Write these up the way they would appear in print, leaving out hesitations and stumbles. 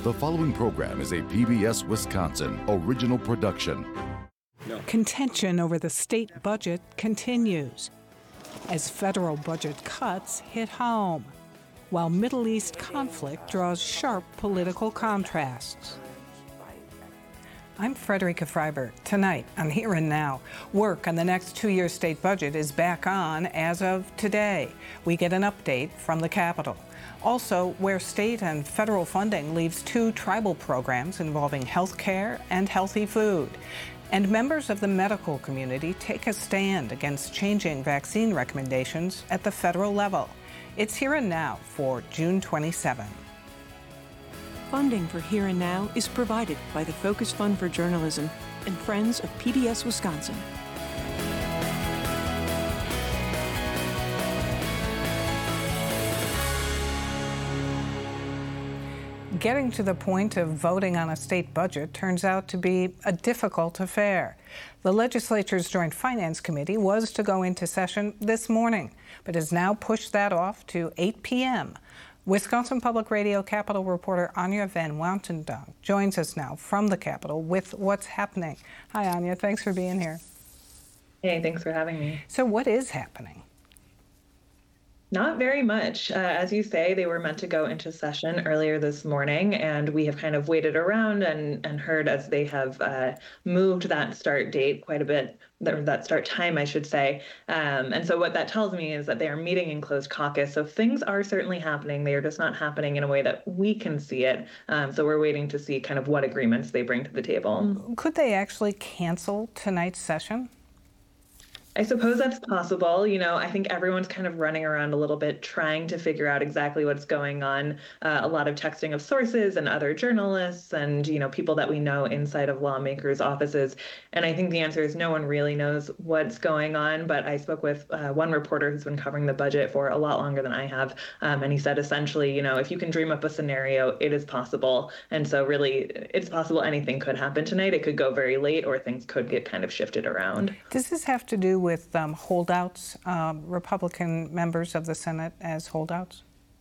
The following program is a PBS Wisconsin original production. Contention over the state budget continues as federal budget cuts hit home, while Middle East conflict draws sharp political contrasts. I'm Frederica Freiberg. Tonight on Here and Now, work on the next two-year state budget is back on as of today. We get an update from the Capitol. Also, where state and federal funding leaves two tribal programs involving health care and healthy food. And members of the medical community take a stand against changing vaccine recommendations at the federal level. It's Here and Now for June 27. Funding for Here and Now is provided by the Focus Fund for Journalism and Friends of PBS Wisconsin. Getting to the point of voting on a state budget turns out to be a difficult affair. The legislature's Joint Finance Committee was to go into session this morning, but has now pushed that off to 8 p.m. Wisconsin Public Radio Capitol reporter Anya Van Wountendonk joins us now from the Capitol with what's happening. Hi, Anya. Thanks for being here. Hey, thanks for having me. So what is happening? Not very much. As you say, they were meant to go into session earlier this morning, and we have kind of waited around and heard as they have moved that start date quite a bit, that start time, I should say. And so what that tells me is that they are meeting in closed caucus. So things are certainly happening. They are just not happening in a way that we can see it. So we're waiting to see kind of what agreements they bring to the table. Could they actually cancel tonight's session? I suppose that's possible. You know, I think everyone's kind of running around a little bit trying to figure out exactly what's going on. A lot of texting of sources and other journalists and, you know, people that we know inside of lawmakers' offices. And I think the answer is no one really knows what's going on. But I spoke with one reporter who's been covering the budget for a lot longer than I have. And he said, essentially, you know, if you can dream up a scenario, it is possible. And so really, it's possible anything could happen tonight. It could go very late or things could get kind of shifted around. Does this have to do with holdouts, Republican members of the Senate as holdouts?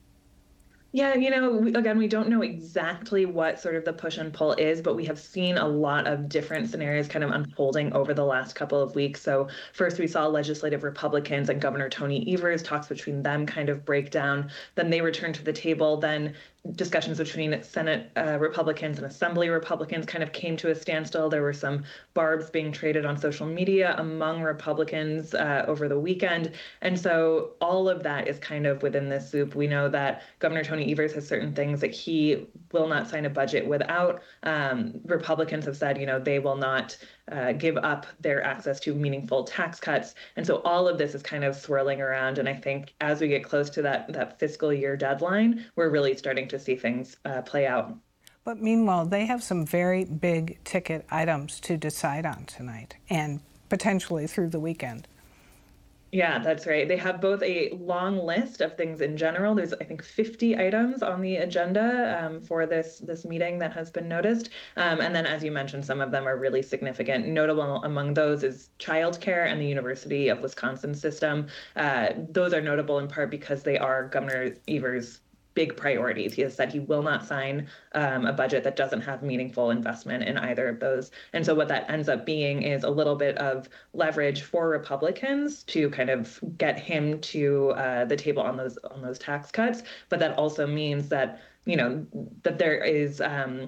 Yeah, you know, again, we don't know exactly what sort of the push and pull is, but we have seen a lot of different scenarios kind of unfolding over the last couple of weeks. So first we saw legislative Republicans and Governor Tony Evers, talks between them kind of break down. Then they returned to the table. Then discussions between Senate Republicans and Assembly Republicans kind of came to a standstill. There were some barbs being traded on social media among Republicans over the weekend. And so all of that is kind of within this soup. We know that Governor Tony Evers has certain things that he will not sign a budget without. Republicans have said, you know, they will not give up their access to meaningful tax cuts. And so all of this is kind of swirling around. And I think as we get close to that fiscal year deadline, we're really starting to see things play out. But meanwhile, they have some very big ticket items to decide on tonight and potentially through the weekend. Yeah, that's right. They have both a long list of things in general. There's, I think, 50 items on the agenda for this meeting that has been noticed. And then, as you mentioned, some of them are really significant. Notable among those is childcare and the University of Wisconsin system. Those are notable in part because they are Governor Evers' big priorities. He has said he will not sign a budget that doesn't have meaningful investment in either of those. And so what that ends up being is a little bit of leverage for Republicans to kind of get him to the table on those tax cuts. But that also means that, you know, that there is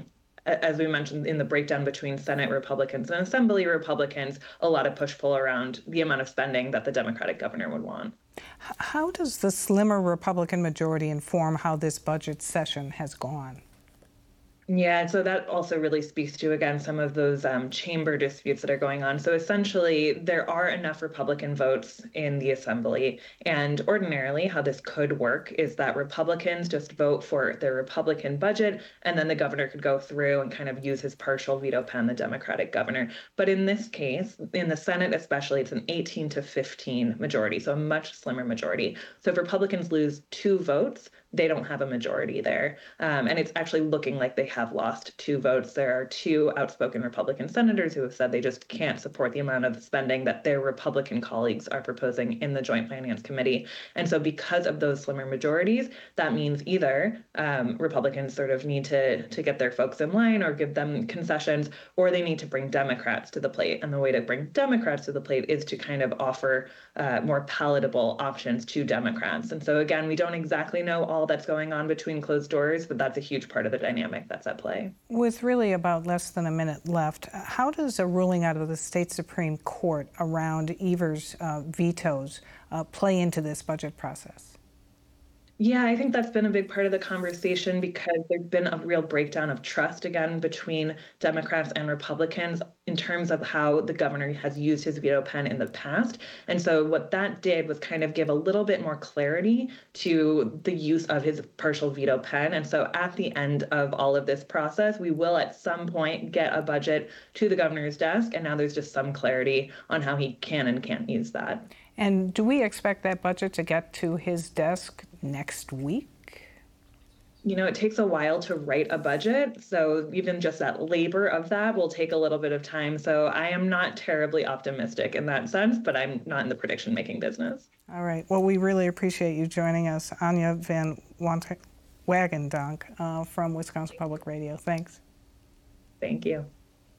as we mentioned in the breakdown between Senate Republicans and Assembly Republicans, a lot of push-pull around the amount of spending that the Democratic governor would want. How does the slimmer Republican majority inform how this budget session has gone? Yeah, so that also really speaks to, again, some of those chamber disputes that are going on. So essentially, there are enough Republican votes in the Assembly. And ordinarily, how this could work is that Republicans just vote for their Republican budget, and then the governor could go through and kind of use his partial veto pen, the Democratic governor. But in this case, in the Senate especially, it's an 18-15 majority, so a much slimmer majority. So if Republicans lose 2 votes, they don't have a majority there. And it's actually looking like they have lost 2 votes. There are 2 outspoken Republican senators who have said they just can't support the amount of spending that their Republican colleagues are proposing in the Joint Finance Committee. And so because of those slimmer majorities, that means either Republicans sort of need to get their folks in line or give them concessions, or they need to bring Democrats to the plate. And the way to bring Democrats to the plate is to kind of offer more palatable options to Democrats. And so again, we don't exactly know all that's going on between closed doors, but that's a huge part of the dynamic that's at play. With really about less than a minute left, how does a ruling out of the state Supreme Court around Evers' vetoes play into this budget process? Yeah, I think that's been a big part of the conversation because there's been a real breakdown of trust again between Democrats and Republicans in terms of how the governor has used his veto pen in the past. And so what that did was kind of give a little bit more clarity to the use of his partial veto pen. And so at the end of all of this process, we will at some point get a budget to the governor's desk. And now there's just some clarity on how he can and can't use that. And do we expect that budget to get to his desk next week? You know, it takes a while to write a budget. So even just that labor of that will take a little bit of time. So I am not terribly optimistic in that sense, but I'm not in the prediction making business. All right. Well, we really appreciate you joining us. Anya Van Wagendonk from Wisconsin Public Radio. Thanks. Thank you.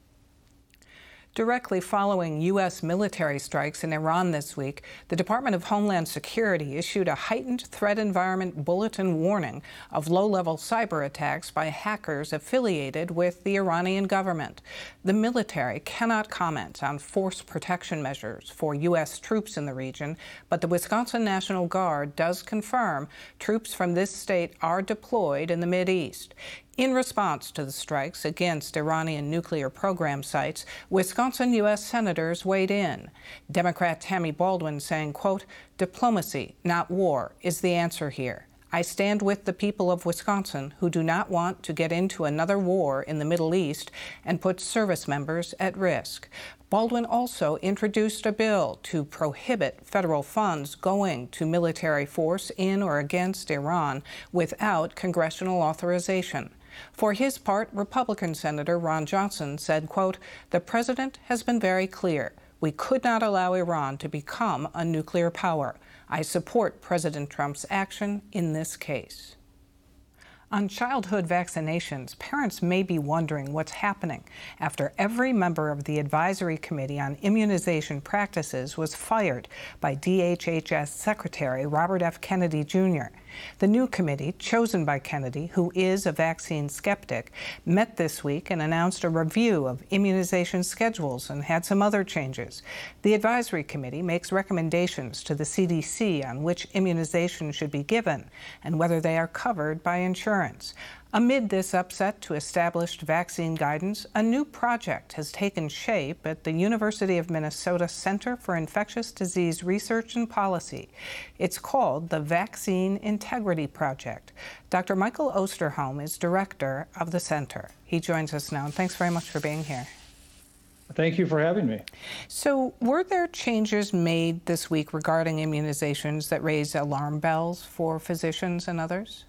Directly following U.S. military strikes in Iran this week, the Department of Homeland Security issued a heightened threat environment bulletin warning of low-level cyber attacks by hackers affiliated with the Iranian government. The military cannot comment on force protection measures for U.S. troops in the region, but the Wisconsin National Guard does confirm troops from this state are deployed in the Mideast. In response to the strikes against Iranian nuclear program sites, Wisconsin U.S. senators weighed in. Democrat Tammy Baldwin saying, quote, "Diplomacy, not war, is the answer here. I stand with the people of Wisconsin who do not want to get into another war in the Middle East and put service members at risk." Baldwin also introduced a bill to prohibit federal funds going to military force in or against Iran without congressional authorization. For his part, Republican Senator Ron Johnson said, quote, "The president has been very clear. We could not allow Iran to become a nuclear power. I support President Trump's action in this case." On childhood vaccinations, parents may be wondering what's happening after every member of the Advisory Committee on Immunization Practices was fired by DHHS Secretary Robert F. Kennedy, Jr. The new committee, chosen by Kennedy, who is a vaccine skeptic, met this week and announced a review of immunization schedules and had some other changes. The Advisory Committee makes recommendations to the CDC on which immunization should be given and whether they are covered by insurance. Amid this upset to established vaccine guidance, a new project has taken shape at the University of Minnesota Center for Infectious Disease Research and Policy. It's called the Vaccine Integrity Project. Dr. Michael Osterholm is director of the center. He joins us now, and thanks very much for being here. Thank you for having me. So, were there changes made this week regarding immunizations that raised alarm bells for physicians and others?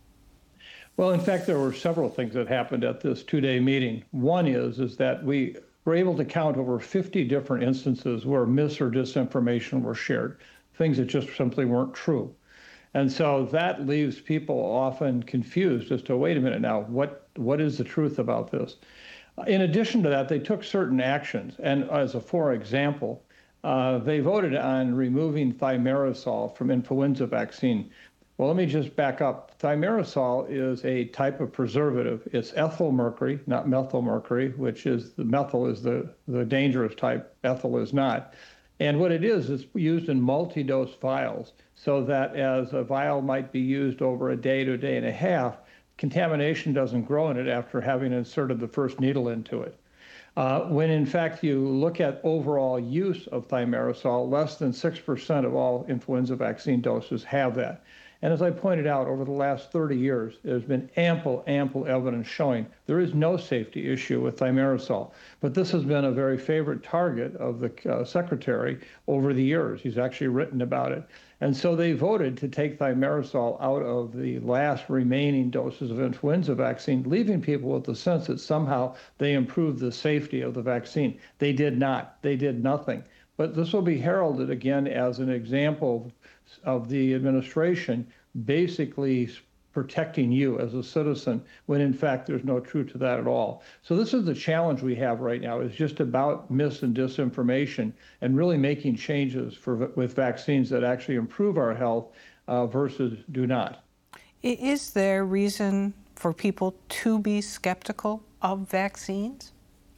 Well, in fact, there were several things that happened at this two-day meeting. One is that we were able to count over 50 different instances where mis or disinformation were shared, things that just simply weren't true. And so that leaves people often confused as to, wait a minute now, what is the truth about this? In addition to that, they took certain actions. And for example, they voted on removing thimerosal from influenza vaccine. Well, let me just back up. Thimerosal is a type of preservative. It's ethyl mercury, not methyl mercury, which is the methyl is the dangerous type, ethyl is not. And what it is, it's used in multi-dose vials so that as a vial might be used over a day to a day and a half, contamination doesn't grow in it after having inserted the first needle into it. When in fact you look at overall use of thimerosal, less than 6% of all influenza vaccine doses have that. And as I pointed out, over the last 30 years, there's been ample evidence showing there is no safety issue with thimerosal. But this has been a very favorite target of the secretary over the years. He's actually written about it. And so they voted to take thimerosal out of the last remaining doses of influenza vaccine, leaving people with the sense that somehow they improved the safety of the vaccine. They did not. They did nothing. But this will be heralded again as an example of the administration basically protecting you as a citizen, when in fact there's no truth to that at all. So this is the challenge we have right now, is just about mis and disinformation and really making changes with vaccines that actually improve our health versus do not. Is there reason for people to be skeptical of vaccines?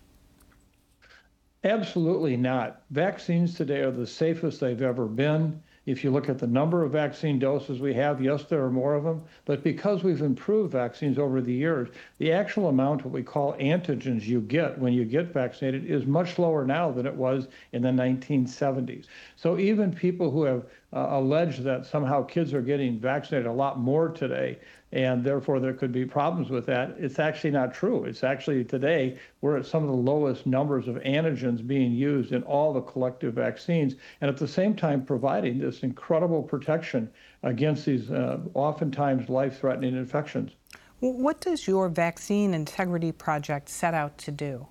Absolutely not. Vaccines today are the safest they've ever been. If you look at the number of vaccine doses we have, yes, there are more of them, but because we've improved vaccines over the years, the actual amount of what we call antigens you get when you get vaccinated is much lower now than it was in the 1970s. So even people who have alleged that somehow kids are getting vaccinated a lot more today, and therefore there could be problems with that, it's actually not true. It's actually today we're at some of the lowest numbers of antigens being used in all the collective vaccines, and at the same time providing this incredible protection against these oftentimes life-threatening infections. What does your Vaccine Integrity Project set out to do?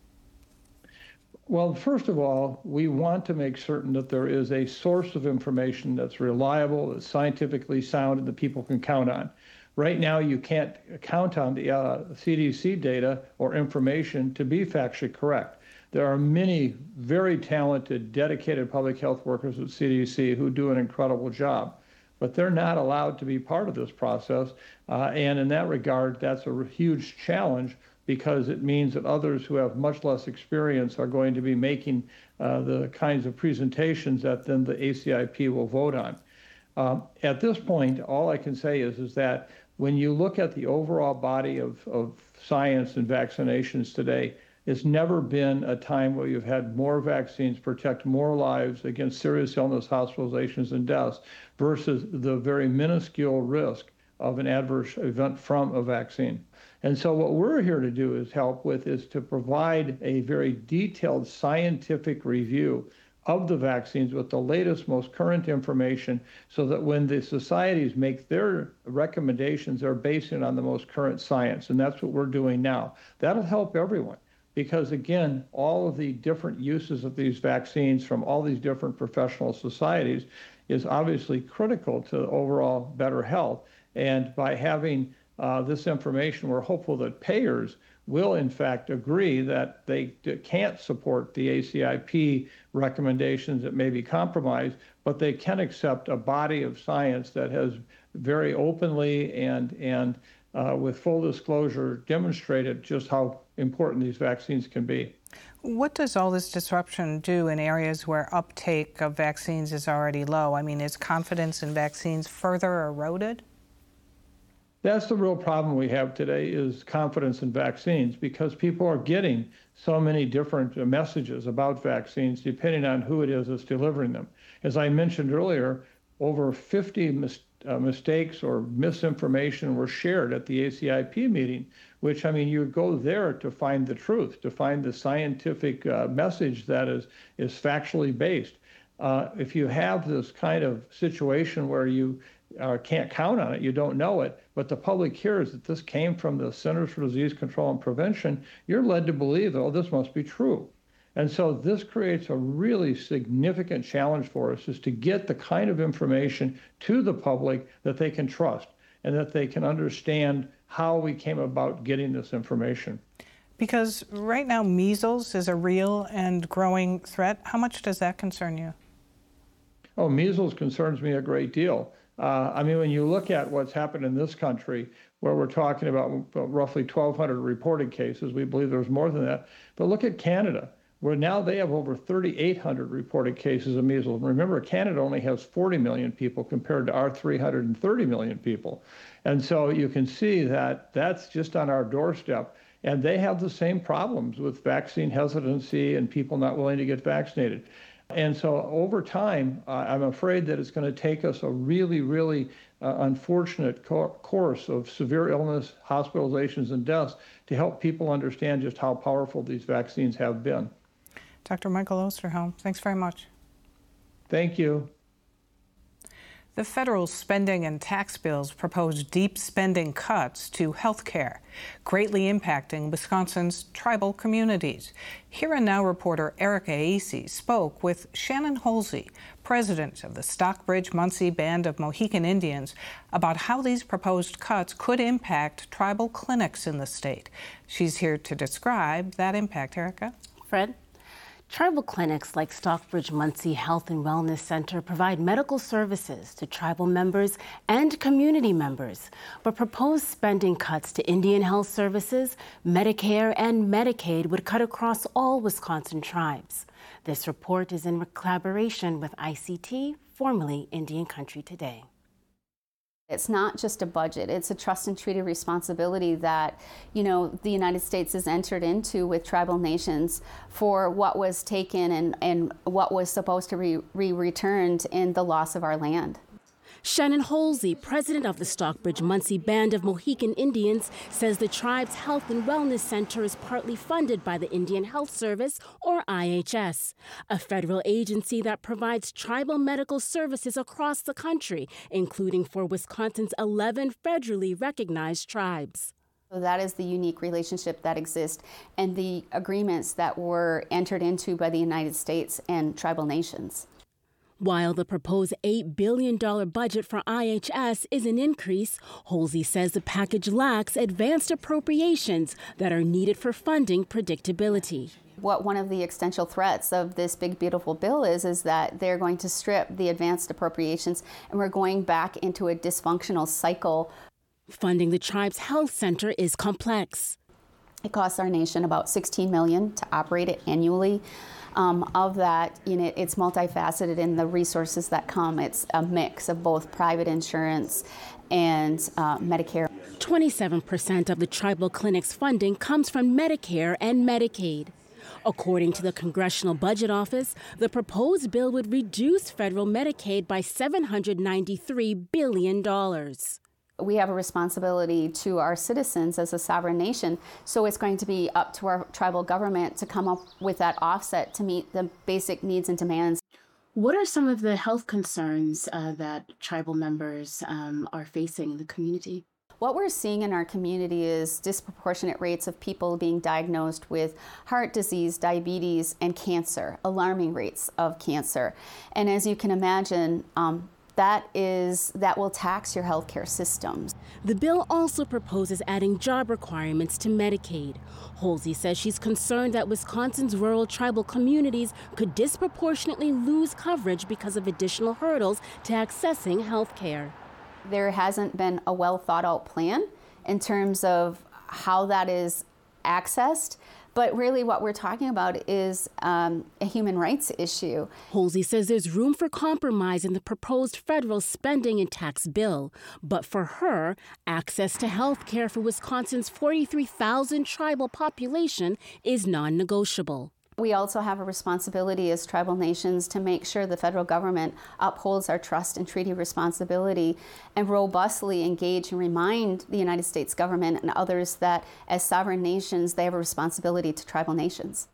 Well, first of all, we want to make certain that there is a source of information that's reliable, that's scientifically sound, and that people can count on. Right now, you can't count on the CDC data or information to be factually correct. There are many very talented, dedicated public health workers at CDC who do an incredible job, but they're not allowed to be part of this process. And in that regard, that's a huge challenge, because it means that others who have much less experience are going to be making the kinds of presentations that then the ACIP will vote on. At this point, all I can say is that when you look at the overall body of science and vaccinations today, it's never been a time where you've had more vaccines protect more lives against serious illness, hospitalizations, and deaths versus the very minuscule risk of an adverse event from a vaccine. And so what we're here to do is to provide a very detailed scientific review of the vaccines with the latest, most current information, so that when the societies make their recommendations, they're based on the most current science. And that's what we're doing now. That'll help everyone, because again, all of the different uses of these vaccines from all these different professional societies is obviously critical to overall better health. And by having this information, we're hopeful that payers will in fact agree that they can't support the ACIP recommendations that may be compromised, but they can accept a body of science that has very openly and with full disclosure demonstrated just how important these vaccines can be. What does all this disruption do in areas where uptake of vaccines is already low? I mean, is confidence in vaccines further eroded? That's the real problem we have today, is confidence in vaccines, because people are getting so many different messages about vaccines depending on who it is that's delivering them. As I mentioned earlier, over 50 mistakes or misinformation were shared at the ACIP meeting, which, I mean, you go there to find the truth, to find the scientific message that is factually based. If you have this kind of situation where you can't count on it, you don't know it, but the public hears that this came from the Centers for Disease Control and Prevention, you're led to believe, oh, this must be true. And so this creates a really significant challenge for us, is to get the kind of information to the public that they can trust and that they can understand how we came about getting this information. Because right now measles is a real and growing threat. How much does that concern you? Oh, measles concerns me a great deal. I mean, when you look at what's happened in this country, where we're talking about roughly 1,200 reported cases, we believe there's more than that. But look at Canada, where now they have over 3,800 reported cases of measles. And remember, Canada only has 40 million people compared to our 330 million people. And so you can see that that's just on our doorstep. And they have the same problems with vaccine hesitancy and people not willing to get vaccinated. And so over time, I'm afraid that it's going to take us a really, really unfortunate course of severe illness, hospitalizations, and deaths to help people understand just how powerful these vaccines have been. Dr. Michael Osterholm, thanks very much. Thank you. The federal spending and tax bills propose deep spending cuts to health care, greatly impacting Wisconsin's tribal communities. Here and Now reporter Erica Acey spoke with Shannon Holsey, president of the Stockbridge-Munsee Band of Mohican Indians, about how these proposed cuts could impact tribal clinics in the state. She's here to describe that impact. Erica? Fred? Tribal clinics like Stockbridge-Munsee Health and Wellness Center provide medical services to tribal members and community members, but proposed spending cuts to Indian health services, Medicare, and Medicaid would cut across all Wisconsin tribes. This report is in collaboration with ICT, formerly Indian Country Today. It's not just a budget, it's a trust and treaty responsibility that, the United States has entered into with tribal nations for what was taken and what was supposed to be returned in the loss of our land. Shannon Holsey, president of the Stockbridge-Munsee Band of Mohican Indians, says the tribe's Health and Wellness Center is partly funded by the Indian Health Service, or IHS, a federal agency that provides tribal medical services across the country, including for Wisconsin's 11 federally recognized tribes. So that is the unique relationship that exists and the agreements that were entered into by the United States and tribal nations. While the proposed $8 billion budget for IHS is an increase, Holsey says the package lacks advanced appropriations that are needed for funding predictability. What one of the existential threats of this big, beautiful bill is that they're going to strip the advanced appropriations and we're going back into a dysfunctional cycle. Funding the tribe's health center is complex. It costs our nation about $16 million to operate it annually. Of that, it's multifaceted in the resources that come. It's a mix of both private insurance and Medicare. 27% of the tribal clinic's funding comes from Medicare and Medicaid. According to the Congressional Budget Office, the proposed bill would reduce federal Medicaid by $793 billion. We have a responsibility to our citizens as a sovereign nation, so it's going to be up to our tribal government to come up with that offset to meet the basic needs and demands. What are some of the health concerns that tribal members are facing in the community? What we're seeing in our community is disproportionate rates of people being diagnosed with heart disease, diabetes, and cancer, alarming rates of cancer. And as you can imagine, that will tax your healthcare systems. The bill also proposes adding job requirements to Medicaid. Holsey says she's concerned that Wisconsin's rural tribal communities could disproportionately lose coverage because of additional hurdles to accessing health care. There hasn't been a well thought out plan in terms of how that is accessed. But really what we're talking about is a human rights issue. Holsey says there's room for compromise in the proposed federal spending and tax bill. But for her, access to health care for Wisconsin's 43,000 tribal population is non-negotiable. We also have a responsibility as tribal nations to make sure the federal government upholds our trust and treaty responsibility and robustly engage and remind the United States government and others that as sovereign nations, they have a responsibility to tribal nations.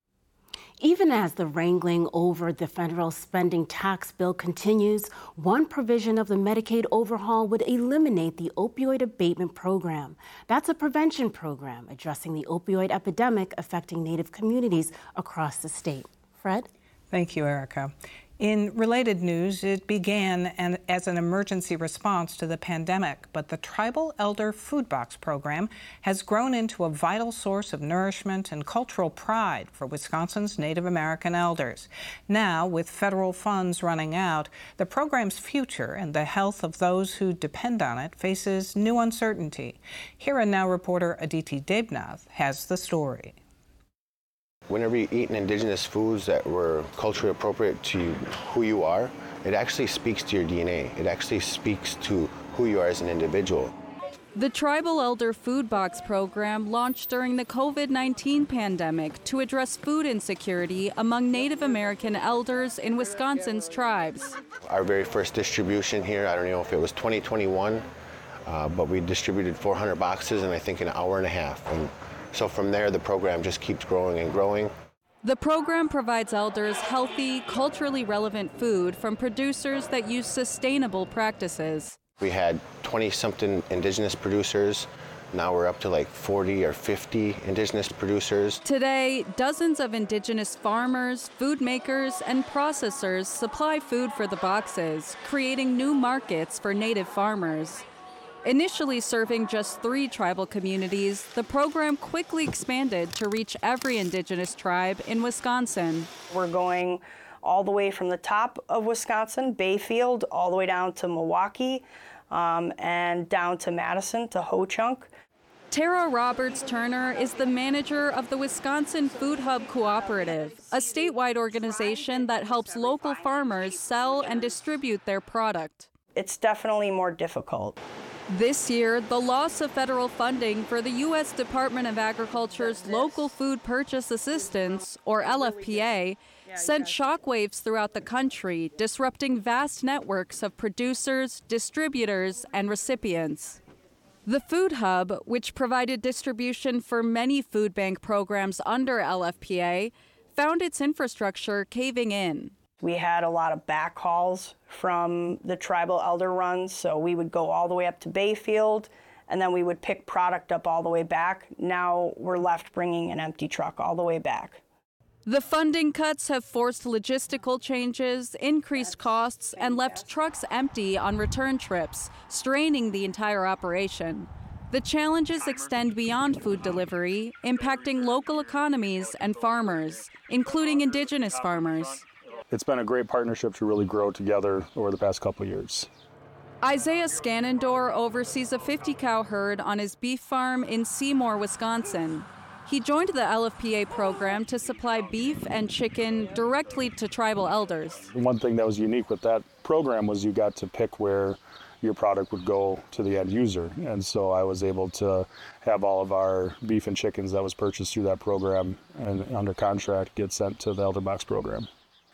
Even as the wrangling over the federal spending tax bill continues, one provision of the Medicaid overhaul would eliminate the opioid abatement program. That's a prevention program addressing the opioid epidemic affecting Native communities across the state. Fred? Thank you, Erica. In related news, it began as an emergency response to the pandemic, but the Tribal Elder Food Box program has grown into a vital source of nourishment and cultural pride for Wisconsin's Native American elders. Now, with federal funds running out, the program's future and the health of those who depend on it faces new uncertainty. Here and Now reporter Aditi Debnath has the story. Whenever you eat indigenous foods that were culturally appropriate to who you are, it actually speaks to your DNA. It actually speaks to who you are as an individual. The Tribal Elder Food Box program launched during the COVID-19 pandemic to address food insecurity among Native American elders in Wisconsin's tribes. Our very first distribution here, I don't know if it was 2021, but we distributed 400 boxes in I think an hour and a half. And so from there, the program just keeps growing and growing. The program provides elders healthy, culturally relevant food from producers that use sustainable practices. We had 20-something indigenous producers. Now we're up to like 40 or 50 indigenous producers. Today, dozens of indigenous farmers, food makers, and processors supply food for the boxes, creating new markets for native farmers. Initially serving just 3 tribal communities, the program quickly expanded to reach every indigenous tribe in Wisconsin. We're going all the way from the top of Wisconsin, Bayfield, all the way down to Milwaukee, and down to Madison, to Ho-Chunk. Tara Roberts Turner is the manager of the Wisconsin Food Hub Cooperative, a statewide organization that helps local farmers sell and distribute their product. It's definitely more difficult. This year, the loss of federal funding for the U.S. Department of Agriculture's Local Food Purchase Assistance, or LFPA, sent shockwaves throughout the country, disrupting vast networks of producers, distributors, and recipients. The Food Hub, which provided distribution for many food bank programs under LFPA, found its infrastructure caving in. We had a lot of backhauls from the tribal elder runs, so we would go all the way up to Bayfield, and then we would pick product up all the way back. Now we're left bringing an empty truck all the way back. The funding cuts have forced logistical changes, increased costs, and left trucks empty on return trips, straining the entire operation. The challenges extend beyond food delivery, impacting local economies and farmers, including indigenous farmers. It's been a great partnership to really grow together over the past couple of years. Isaiah Scannendor oversees a 50-cow herd on his beef farm in Seymour, Wisconsin. He joined the LFPA program to supply beef and chicken directly to tribal elders. One thing that was unique with that program was you got to pick where your product would go to the end user. And so I was able to have all of our beef and chickens that was purchased through that program and under contract get sent to the Elder Box program.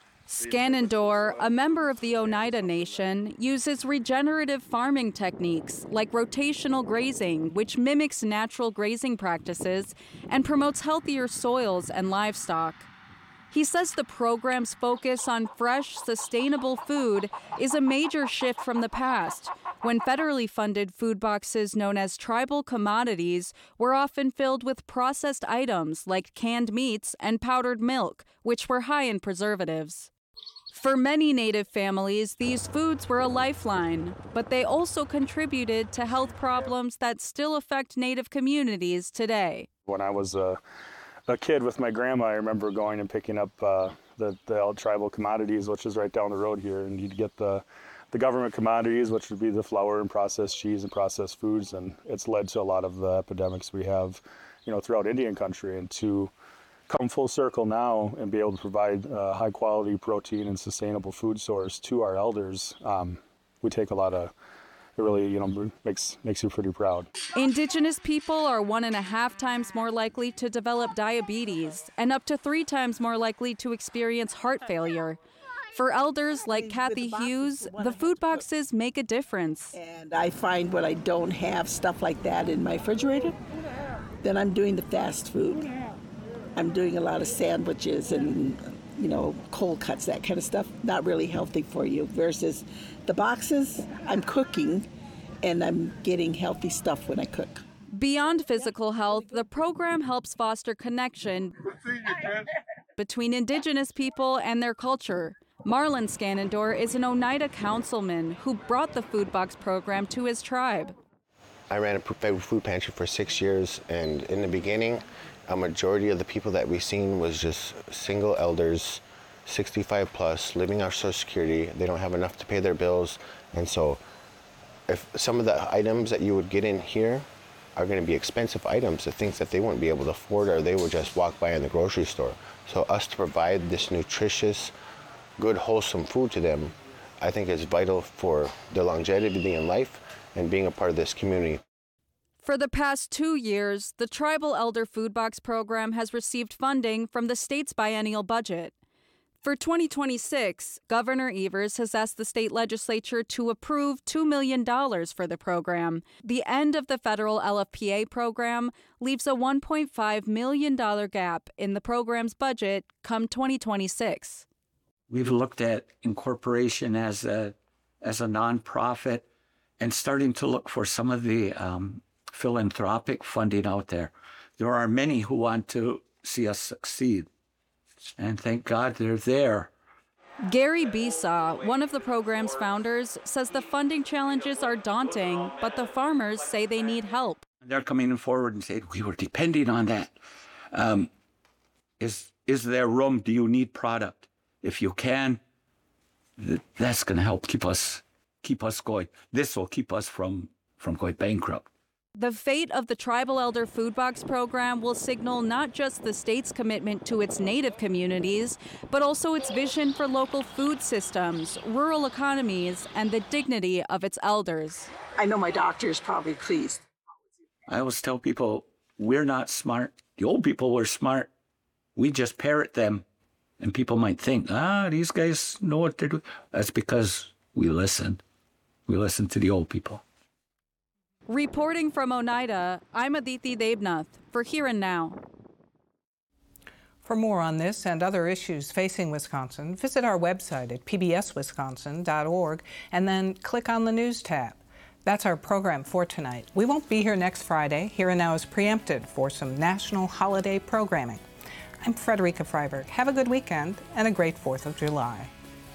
Scannendor, a member of the Oneida Nation, uses regenerative farming techniques like rotational grazing, which mimics natural grazing practices and promotes healthier soils and livestock. He says the program's focus on fresh, sustainable food is a major shift from the past, when federally funded food boxes known as tribal commodities were often filled with processed items like canned meats and powdered milk, which were high in preservatives. For many Native families, these foods were a lifeline, but they also contributed to health problems that still affect Native communities today. When I was a kid with my grandma, I remember going and picking up the tribal commodities, which is right down the road here, and you'd get the government commodities, which would be the flour and processed cheese and processed foods, and it's led to a lot of the epidemics we have, throughout Indian country. And to come full circle now and be able to provide high quality protein and sustainable food source to our elders, we take a lot of, it really, makes you pretty proud. Indigenous people are 1.5 times more likely to develop diabetes and up to 3 times more likely to experience heart failure. For elders like Kathy Hughes, the food boxes make a difference. And I find when I don't have stuff like that in my refrigerator, then I'm doing the fast food. I'm doing a lot of sandwiches and, cold cuts, that kind of stuff. Not really healthy for you. Versus the boxes, I'm cooking and I'm getting healthy stuff when I cook. Beyond physical health, the program helps foster connection between Indigenous people and their culture. Marlon Scannendor is an Oneida councilman who brought the food box program to his tribe. I ran a food pantry for 6 years, and in the beginning, a majority of the people that we seen was just single elders, 65 plus, living off Social Security. They don't have enough to pay their bills. And so if some of the items that you would get in here are going to be expensive items, the things that they wouldn't be able to afford or they would just walk by in the grocery store. So us to provide this nutritious, good, wholesome food to them, I think is vital for their longevity in life and being a part of this community. For the past 2 years, the Tribal Elder Food Box program has received funding from the state's biennial budget. For 2026, Governor Evers has asked the state legislature to approve $2 million for the program. The end of the federal LFPA program leaves a $1.5 million gap in the program's budget come 2026. We've looked at incorporation as a nonprofit and starting to look for some of the philanthropic funding out there. There are many who want to see us succeed. And thank God they're there. Gary Besaw, one of the program's founders, says the funding challenges are daunting, but the farmers say they need help. They're coming forward and saying, we were depending on that. Is there room? Do you need product? If you can, that's going to help keep us going. This will keep us from going bankrupt. The fate of the Tribal Elder Food Box program will signal not just the state's commitment to its native communities, but also its vision for local food systems, rural economies, and the dignity of its elders. I know my doctor is probably pleased. I always tell people, we're not smart. The old people were smart. We just parrot them. And people might think, these guys know what they're doing. That's because we listen. We listen to the old people. Reporting from Oneida, I'm Aditi Debnath for Here and Now. For more on this and other issues facing Wisconsin, visit our website at pbswisconsin.org and then click on the News tab. That's our program for tonight. We won't be here next Friday. Here and Now is preempted for some national holiday programming. I'm Frederica Freiberg. Have a good weekend and a great 4th of July.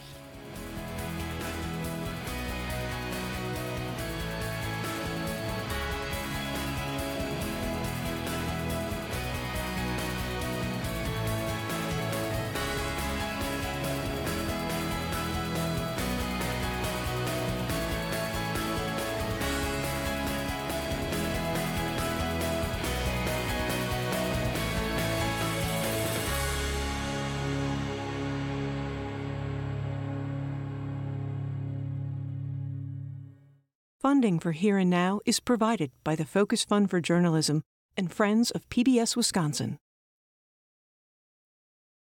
Funding for Here and Now is provided by the Focus Fund for Journalism and Friends of PBS Wisconsin.